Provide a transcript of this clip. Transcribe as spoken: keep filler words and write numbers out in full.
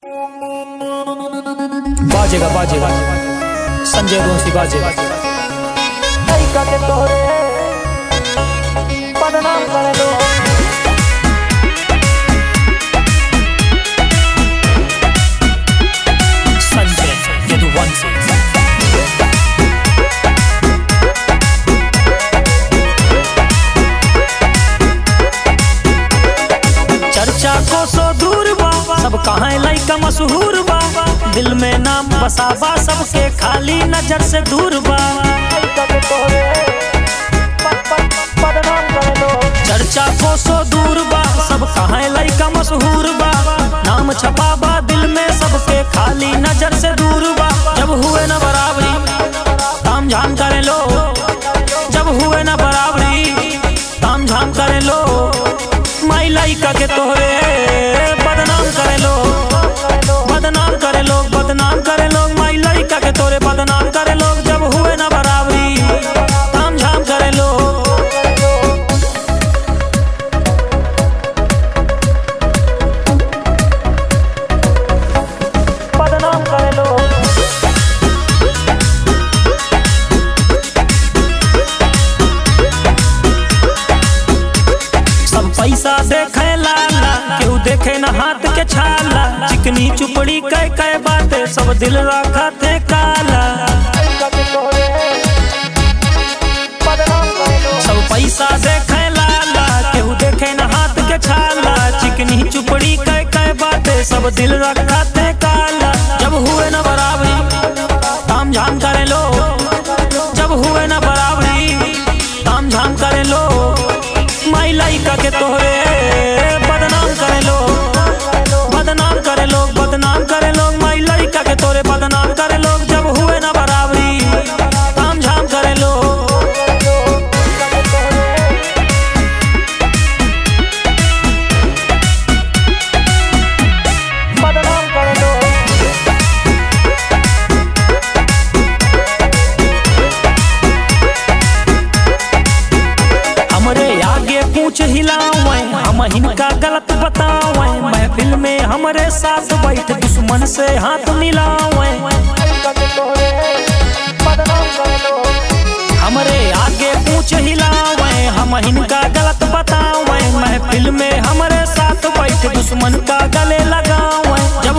बाजेगा बाजेगा संजय दोषी बाजेगा के तोहरे बदनाम कर दो। संजय यदुवंशी चर्चा को सो दूर बा सब कहाँ लइका मशहूर बा दिल में नाम बसाबा सबके खाली नजर से दूर बा के तोहरे बदनाम कर दो। चर्चा को सो दूर बा सब कहाँ लइका मशहूर बा नाम छपाबा दिल में सबके खाली नजर से दूर बा। जब हुए न बराबरी ताम झाम करे लो जब हुए न बराबरी ताम झाम करे लो माई लइका के तोहरे बदनाम करे लो बदनाम करे लोग बदनाम करे लोग माई लइका के तोरे बदनाम करे लोग। जब हुए न बराबरी ताम झाम करे लो बदनाम कर लो। सब पैसा देखे लाला केहू देखे न हाथ के छाला चिकनी चुपड़ी कई कई बातें सब दिल रखा थे काला। के तोहरे बदनाम कर दो। सब पैसा देखे लाला केहू देखे न हाथ के छाला चिकनी चुपड़ी कई कई बातें सब दिल रखा थे काला। जब हुए न बराबरी ताम झाम करे लो जब हुए न बराबरी ताम झाम करे लो माई लइका के तोहरे बदनाम करे लो बदनाम करे लोग बदनाम करे लोग माई लइका के तोरे बदनाम करे लोग। जब हुए न बराबरी ताम झाम करे लो बदनाम कर दो। हमरे आगे पूछ हिलावे हम हिनका गलत बतावे महफिल में हमरे साथ बैठ दुश्मन से हाथ मिलावे। के तोहरे बदनाम कर दो। हमरे आगे पूछ हिलावे हम हिनका गलत बतावे महफिल में हमरे साथ बैठ दुश्मन का गले लगावे। जब